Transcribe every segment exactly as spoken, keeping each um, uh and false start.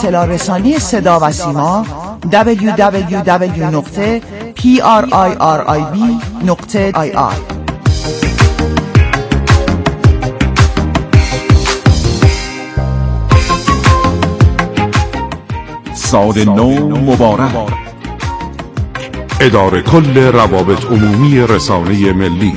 اطلاع رسانی صدا و سیما دبلیو دبلیو دبلیو نقطه پی آر آی آر آی بی نقطه آی آر. سال نو مبارک. اداره کل روابط عمومی رسانه ملی.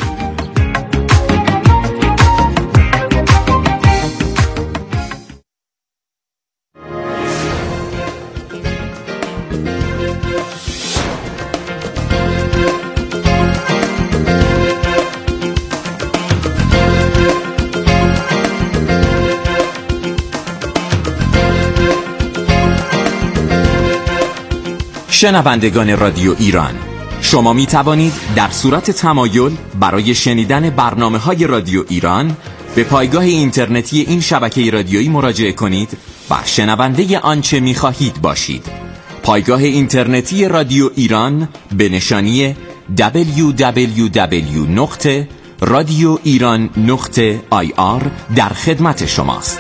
شنوندگان رادیو ایران، شما می توانید در صورت تمایل برای شنیدن برنامه‌های رادیو ایران به پایگاه اینترنتی این شبکه رادیویی مراجعه کنید و شنونده آنچه می خواهید باشید. پایگاه اینترنتی رادیو ایران به نشانی دبلیو دبلیو دبلیو نقطه رادیو ایران نقطه آی آر در خدمت شماست.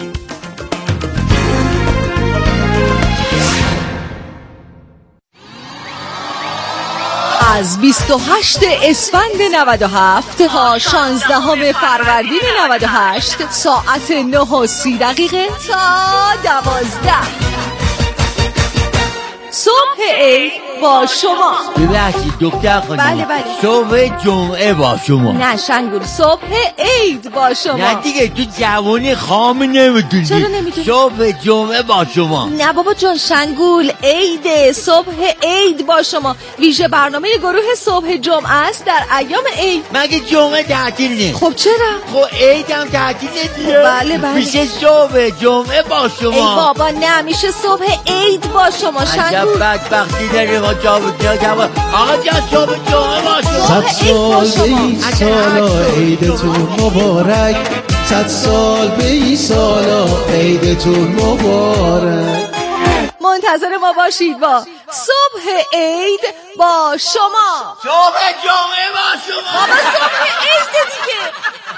از بیست و هشتم اسفند نود و هفت تا شانزدهم فروردین نود و هشت ساعت نه و سی دقیقه تا دوازده صبح عید با شما. ببخشید دکتر خانم. بله بله. صبح جمعه با شما. نه شنگول، صبح عید با شما. نه دیگه تو جوانی خام نمیدونی. چرا نمیدونی؟ صبح جمعه با شما. نه بابا جان، شنگول عیده، صبح عید با شما. ویژه برنامه گروه صبح جمعه است در ایام عید. مگه جمعه تعطیل نیست؟ خب چرا؟ خب عید هم تعطیل نیست. بله بله. میشه صبح جمعه با شما. ای بابا نه، میشه صبح عید با شما شنگول. عجب بدبختی داری ما جابو جابو. آقا جان صبح جمعه با شما. صد سال به این سالا عیدتون مبارک. صد سال به این سالا عیدتون مبارک. منتظر ما باشید با صبح عید با شما. صبح جمعه با شما. بابا صبح عید دیگه.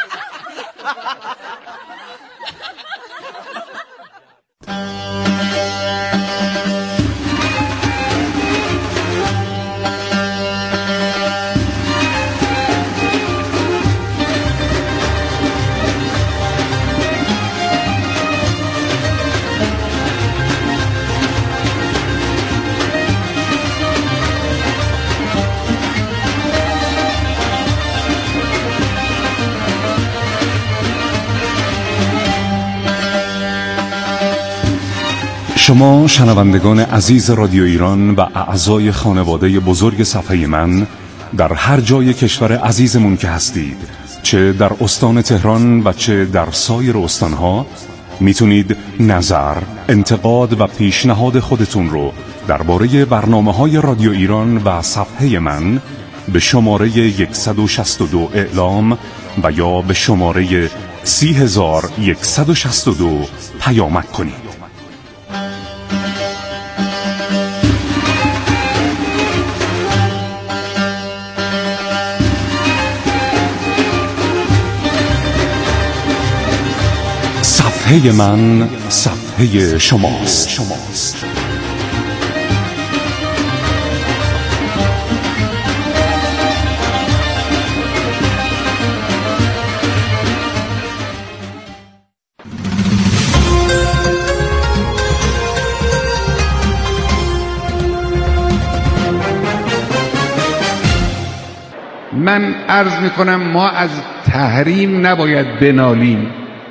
شما شنوندگان عزیز رادیو ایران و اعضای خانواده بزرگ صفحه من در هر جای کشور عزیزمون که هستید، چه در استان تهران و چه در سایر استانها، میتونید نظر، انتقاد و پیشنهاد خودتون رو درباره برنامه‌های رادیو ایران و صفحه من به شماره صد و شصت و دو اعلام و یا به شماره سی هزار و صد و شصت و دو پیامک کنید. صفحه من صفحه شماست. شماست. من عرض میکنم ما از تحریم نباید بنالیم.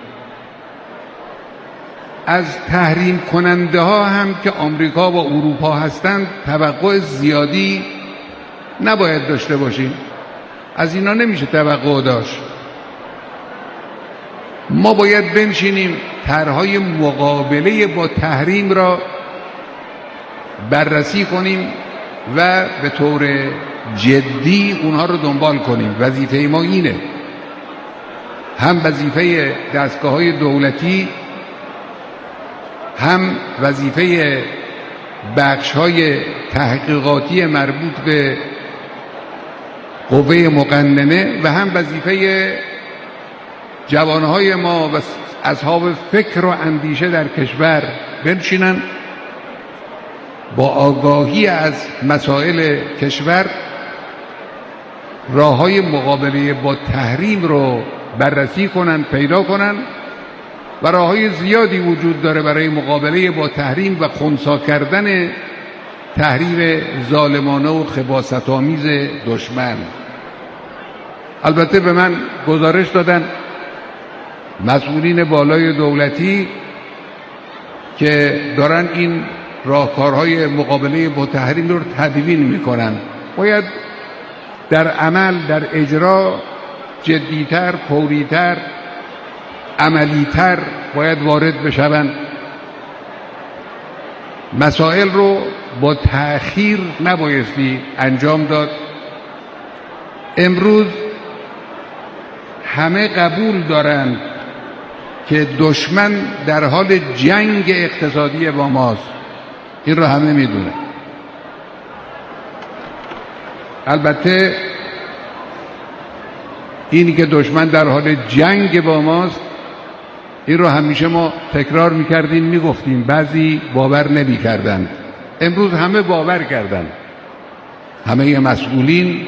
از تحریم کننده ها هم که آمریکا و اروپا هستند توقع زیادی نباید داشته باشیم. از اینا نمیشه توقع داشت. ما باید بنشینیم طرح‌های مقابله با تحریم را بررسی کنیم و به طور جدی اونها رو دنبال کنیم. وظیفه ما اینه، هم وظیفه دستگاه‌های دولتی، هم وظیفه بخش‌های تحقیقاتی مربوط به قوه مقننه و هم وظیفه جوانهای ما و اصحاب فکر و اندیشه در کشور بنشینن با آگاهی از مسائل کشور راه‌های مقابله با تحریم رو بررسی کنن، پیدا کنن و راه‌های زیادی وجود داره برای مقابله با تحریم و خنثی کردن تحریم ظالمانه و خباثت‌آمیز دشمن. البته به من گزارش دادن مسئولین بالای دولتی که دارن این راهکارهای مقابله با تحریم رو تدوین میکنن. باید در عمل، در اجرا جدیتر، فوریتر، عملیتر باید وارد بشوند. مسائل رو با تأخیر نبایستی انجام داد. امروز همه قبول دارند که دشمن در حال جنگ اقتصادی با ماست. این رو همه میدونه. البته اینی که دشمن در حال جنگ با ماست، این رو همیشه ما تکرار میکردیم، میگفتیم، بعضی باور نمیکردن. امروز همه باور کردن، همه مسئولین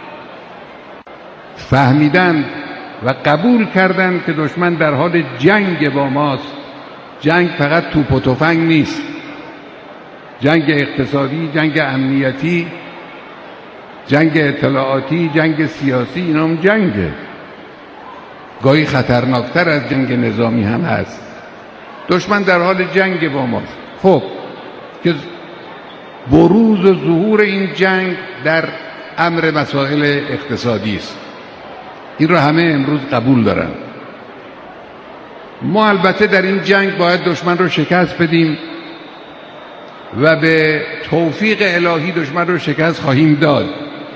فهمیدن و قبول کردن که دشمن در حال جنگ با ماست. جنگ فقط توپ و تفنگ نیست، جنگ اقتصادی، جنگ امنیتی، جنگ اطلاعاتی، جنگ سیاسی، اینا هم جنگه. گاهی خطرناکتر از جنگ نظامی هم هست. دشمن در حال جنگ با ماست. خب که بروز و ظهور این جنگ در امر مسائل اقتصادی است، این رو همه امروز قبول دارن. ما البته در این جنگ باید دشمن رو شکست بدیم و به توفیق الهی دشمن رو شکست خواهیم داد.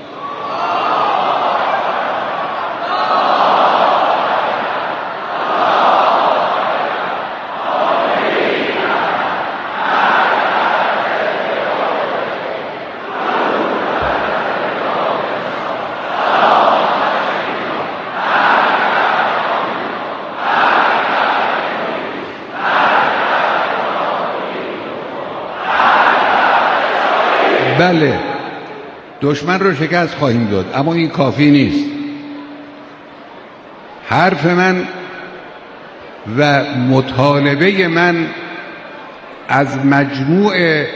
بله، دشمن رو شکست خواهیم داد، اما این کافی نیست. حرف من و مطالبه من از مجموع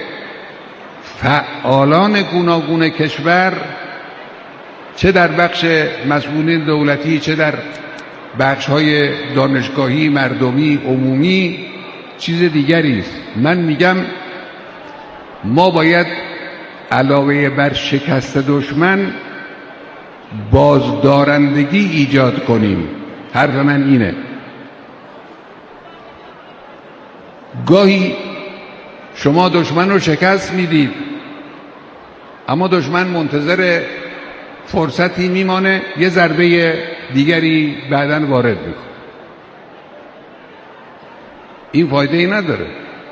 فعالان گوناگون کشور، چه در بخش مسئولین دولتی، چه در بخش‌های دانشگاهی، مردمی، عمومی، چیز دیگری است. من میگم ما باید علاوه بر شکست دشمن بازدارندگی ایجاد کنیم. حرف من اینه. گاهی شما دشمن رو شکست میدید، اما دشمن منتظر فرصتی میمانه یه ضربه دیگری بعداً وارد میکنه. این فایده ای نداره.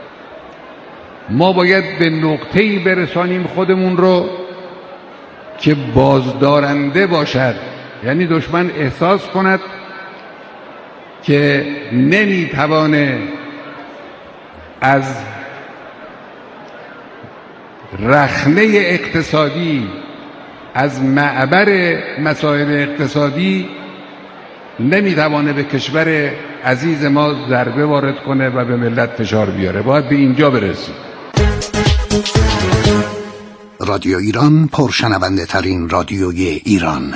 ما باید به نقطه‌ای برسانیم خودمون رو که بازدارنده باشد، یعنی دشمن احساس کند که نمیتوانه از رخنه اقتصادی، از معبر مسائل اقتصادی نمیتوانه به کشور عزیز ما ضربه وارد کنه و به ملت فشار بیاره. باید به اینجا برسیم. رادیو ایران، پرشنونده ترین رادیوی ایران.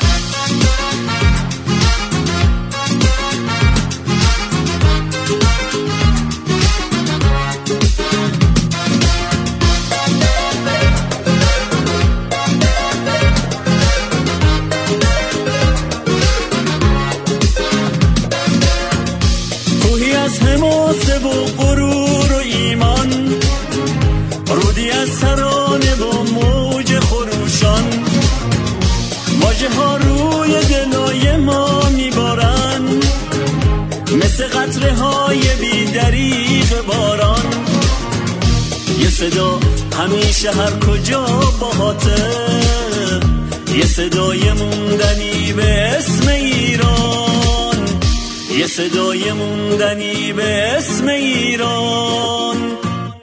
کوهی از حماسه و غرور و ایمان، رودی از ترانه و موج خروشان، واژه ها روی دلای ما میبارن مثل قطره های بی دریغ باران. یه صدا همیشه هر کجا باهاته، یه صدای موندنی به اسم ایران، یه صدای موندنی به اسم ایران.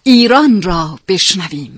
ایران را بشنویم.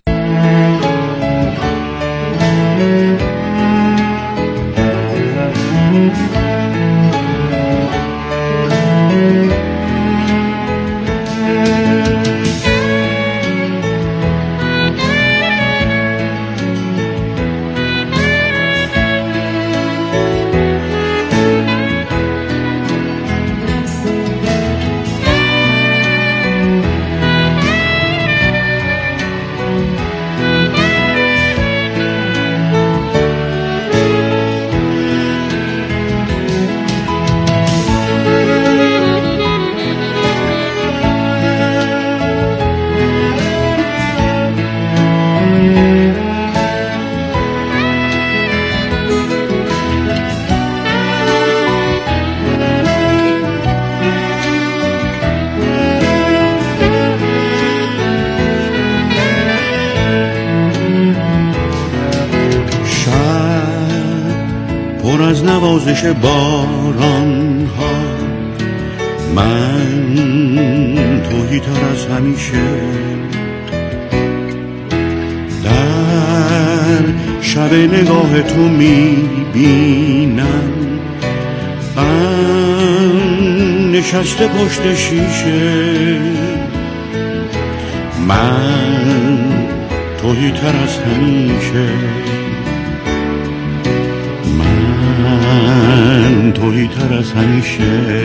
پر از نوازش باران ها، من توهی تر از همیشه در شب نگاه تو میبینم، من نشسته پشت شیشه، من توهی تر از همیشه، من توهی تر از همیشه.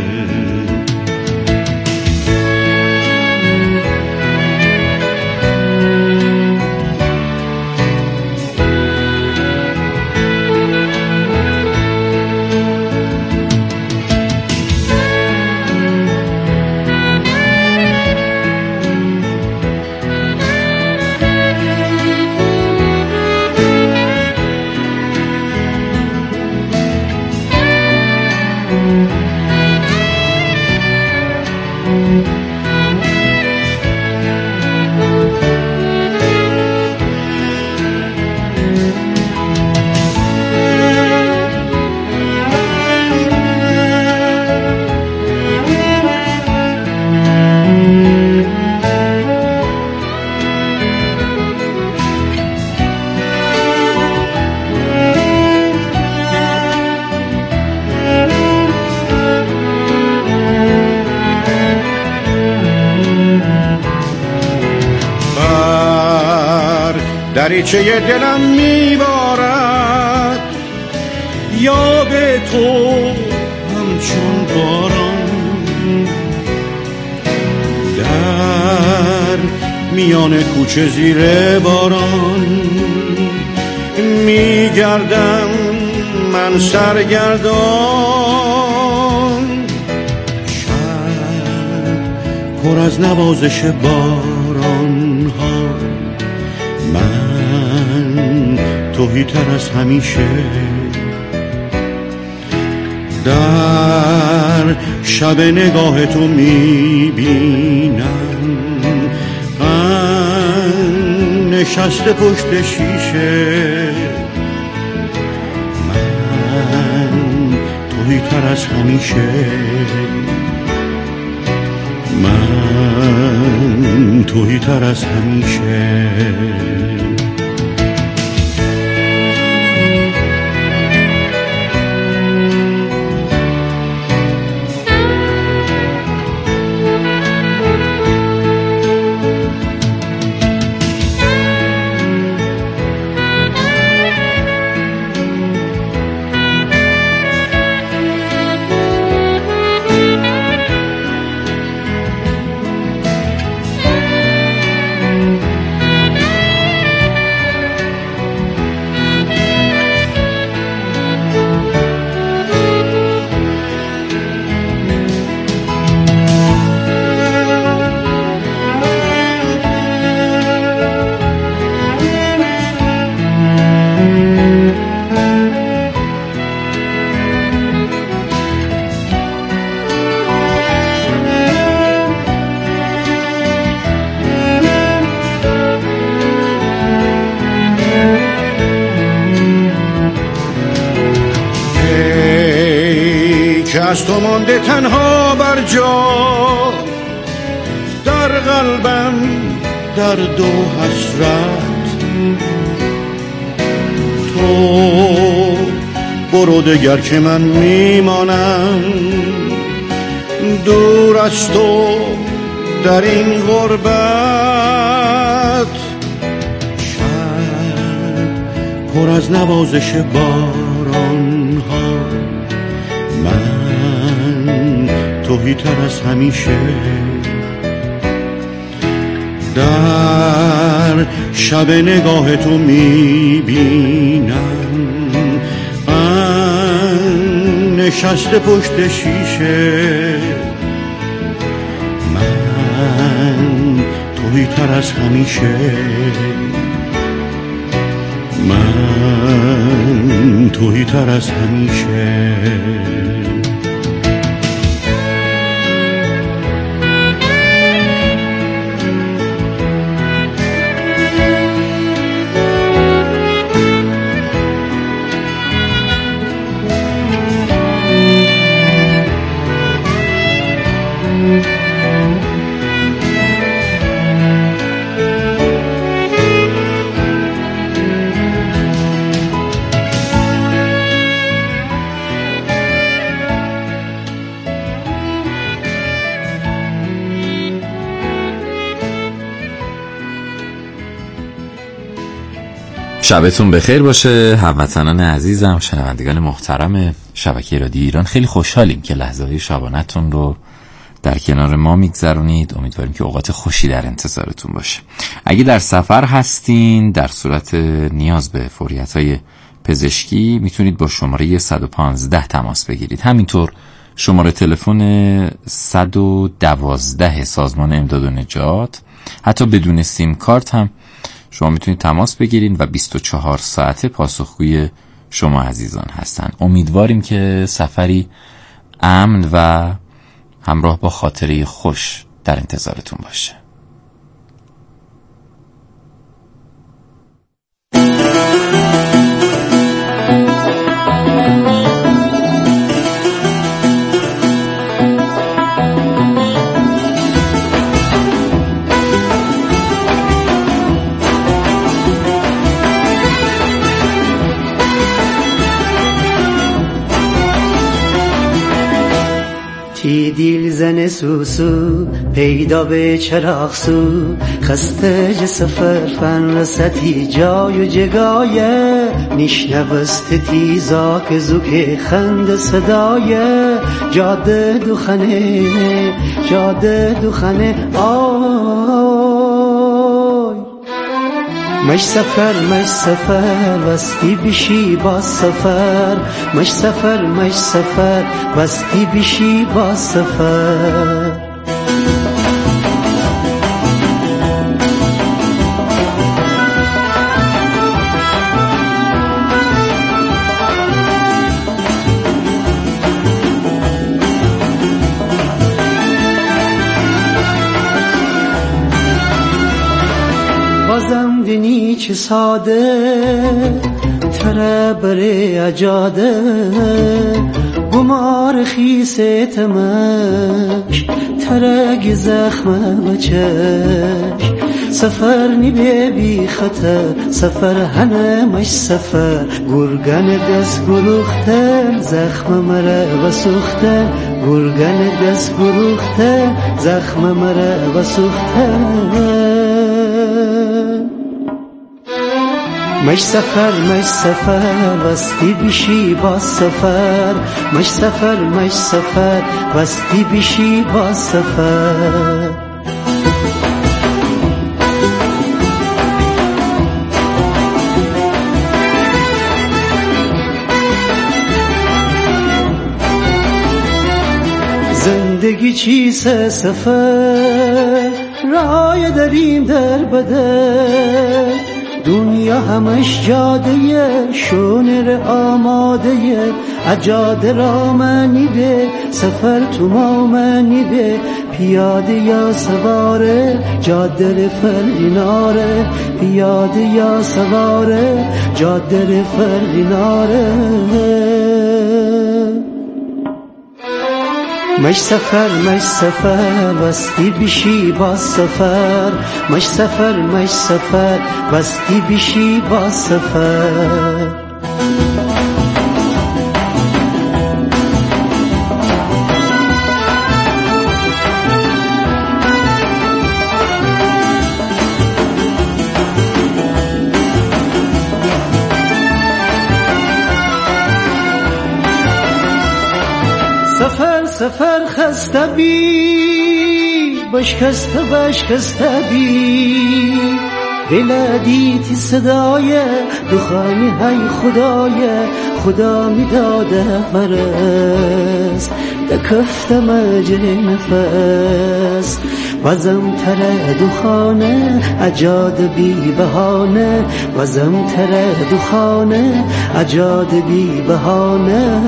دریچه دلم میبارد یاد تو همچون باران، در میان کوچه زیر باران میگردم من سرگردان، شب پر از نوازش باران ها، من توهی تر از همیشه در شب نگاه تو میبینم، من نشسته پشت شیشه، من توهی تر از همیشه، من توهی تر از همیشه. که از تو مانده تنها بر جا، در در قلبم درد و حسرت. تو برو دگر که من میمانم دور از تو در این غربت. شب پر از نوازش باران ها، من تهی تر از همیشه در شب نگاه تو میبینم. من نشسته پشت شیشه، من تویی تر از همیشه، من تویی تر از همیشه. شبتون بخیر باشه هموطنان عزیزم، شنوندگان محترم شبکه رادیو ایران. خیلی خوشحالیم که لحظه‌های شبانه‌تون رو در کنار ما میگذرونید. امیدواریم که اوقات خوشی در انتظارتون باشه. اگه در سفر هستین، در صورت نیاز به فوریت‌های پزشکی میتونید با شماره صد و پانزده تماس بگیرید. همینطور شماره تلفن صد و دوازده سازمان امداد و نجات، حتی بدون سیم کارت هم شما میتونید تماس بگیرین و بیست و چهار ساعته پاسخگوی شما عزیزان هستن. امیدواریم که سفری امن و همراه با خاطره خوش در انتظارتون باشه. تی دیل زن سوسو پیدا به چراغ سو، خسته ج سفر فن رستی جای و جگایه، میشنوست تیزا که زوک خند صدایه، جاده دوخنه جاده دوخنه آی مش سفر مش سفر وستی بشی با سفر، مش سفر مش سفر وستی بشی با سفر. بازم دنی چه ساده تره بره اجاده، گمار خیسه تمش ترگ زخم بچش، سفر نی بی خطر سفر هنه مش سفر، گرگن دست گروخته زخم مره و سوخته، گرگن دست گروخته زخم مره و سوخته. مش سفر مش سفر وستی بشی با سفر، مش سفر مش سفر وستی بشی با سفر. زندگی چیست سفر رای داریم در بدر، دنیا همش جاده شونر آماده، اجاده را منی به سفر تو ما منی به، پیاده یا سواره جاده فرقی ناره، پیاده یا سواره جاده فرقی ناره. مش سفر مش سفر واستی بیشی با سفر مش سفر مش سفر واستی بیشی با سفر سفر سفر خسته بی بشکسته بشکسته بی دل دیتی صدای دخانی های خدای خدا می داده مرز دکفت مجر نفس وزم تره دخانه اجاد بی بهانه وزم تره دخانه اجاد بی بهانه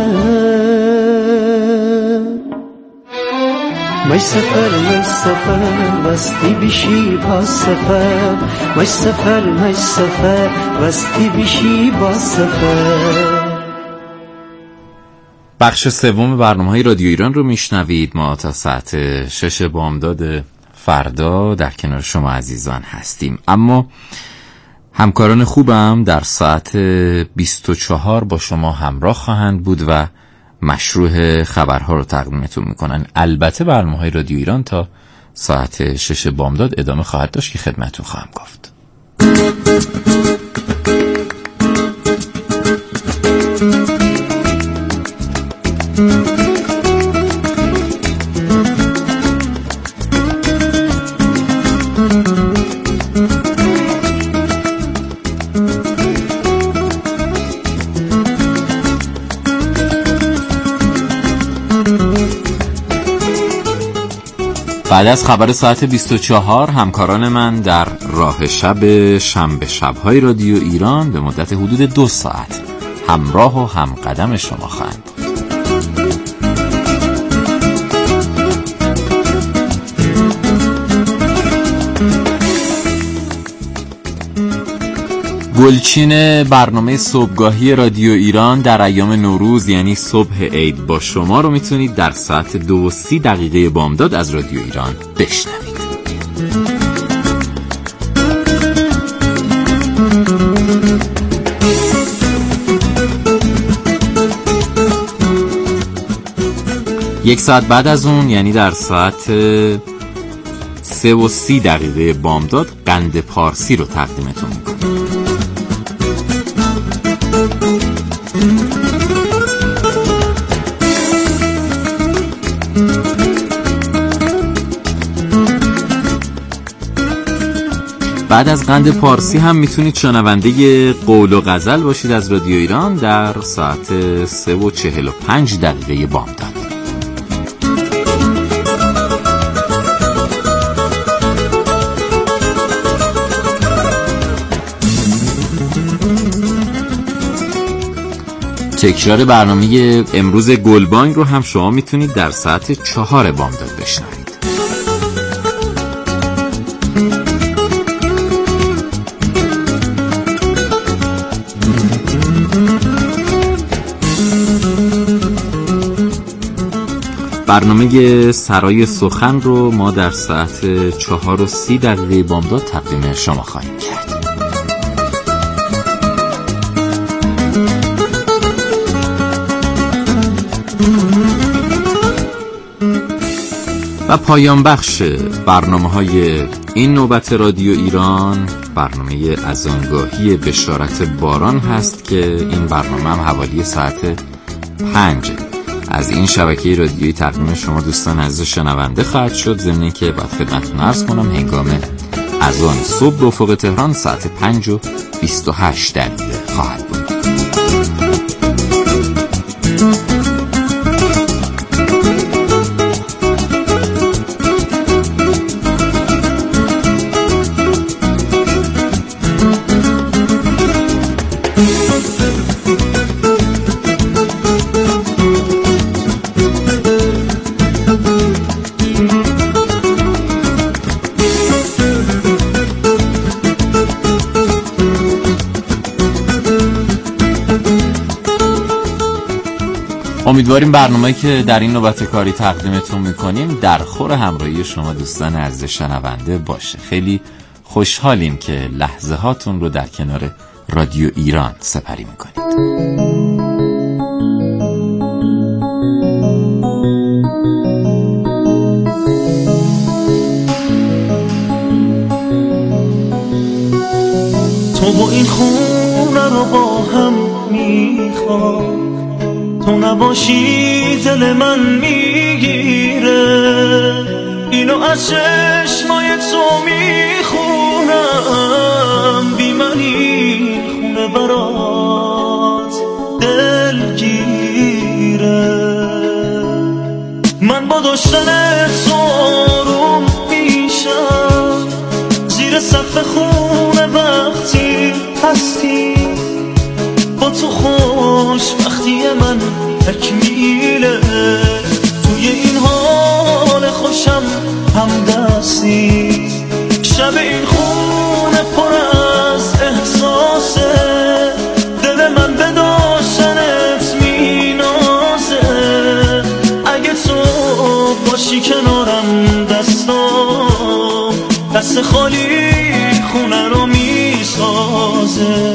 مش سفر مش سفر واستی بیشی با سفر مش سفر مش سفر واستی بیشی با سفر. بخش سوم برنامه‌های رادیو ایران رو میشنوید. ما تا ساعت شش بامداد فردا در کنار شما عزیزان هستیم، اما همکاران خوبم در ساعت بیست و چهار با شما همراه خواهند بود و مشروع خبرها رو تقدیمتون میکنن. البته برنامه‌های رادیو ایران تا ساعت شش بامداد ادامه خواهد داشت که خدمتتون خواهم گفت. بعد از خبر ساعت بیست و چهار همکاران من در راه شب شنبه شب‌های رادیو ایران به مدت حدود دو ساعت همراه و همقدم شما خواهند بود. گلچین برنامه صبحگاهی رادیو ایران در ایام نوروز یعنی صبح عید با شما رو میتونید در ساعت دو و سی دقیقه بامداد از رادیو ایران بشنوید. یک ساعت بعد از اون یعنی در ساعت سه و سی دقیقه بامداد قند پارسی رو تقدیمتون میکنم. بعد از قند پارسی هم میتونید شنونده قول و غزل باشید از رادیو ایران در ساعت سه و چهل و پنج دقیقه بامداد. تکرار برنامه امروز گلبانگ رو هم شما میتونید در ساعت چهار بامداد بشنوید. برنامه سرای سخن رو ما در ساعت چهار و سی دقیقه بامداد تقدیم شما خواهیم کرد. و پایان بخش برنامه‌های این نوبت رادیو ایران برنامه اذانگاهی بشارت باران هست که این برنامه هم حوالی ساعت پنج از این شبکه رادیویی تقدیم شما دوستان عزیز شنونده خواهد شد. ضمن اینکه بعد خدمتتون عرض کنم هنگام اذان صبح به افق تهران ساعت پنج و بیست و هشت دقیقه خواهد بود. امیدواریم برنامه‌ای که در این نوبت کاری تقدیمتون میکنیم در خور همراهی شما دوستان عزیز شنونده باشه. خیلی خوشحالیم که لحظه هاتون رو در کنار رادیو ایران سپری میکنید. تو با این خونه رو با هم میخوام، تو نباشی دل من میگیره، اینو از چشمای تو میخونم، بی من این خونه برات دلگیره. من با داشتن تو آروم میشم، زیر سقف خونه وقتی هستی، با تو خوش وقتی من تکمیله، توی این حال خوشم هم دستی، شب این خونه پر از احساسه، دل من به داشتنت مینازه، اگه تو باشی کنارم دستام دست خالی خونه رو میسازه.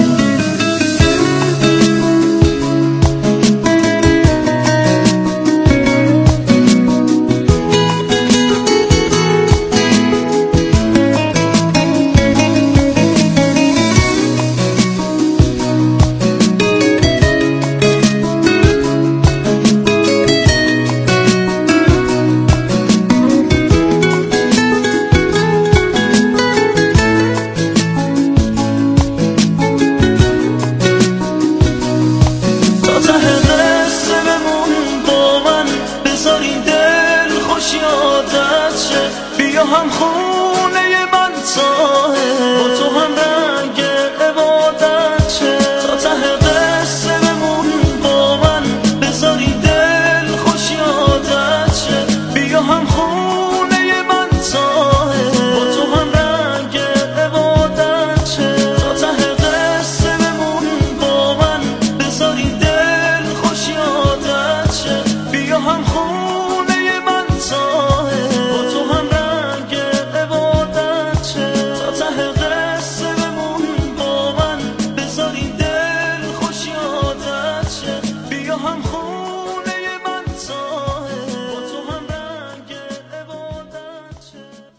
هم خونه من تاهه، با تو هم رنگ عبادت شه، تا ته قصه بمون با من، بذاری دل خوش یادت شه، بیا هم خونه من تاهه، با تو هم رنگ عبادت شه، تا ته قصه بمون با من، بذاری دل خوش یادت شه، بیا هم خونه من تاهه، با تو هم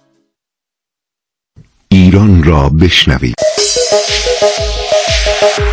ایران را بشنوید.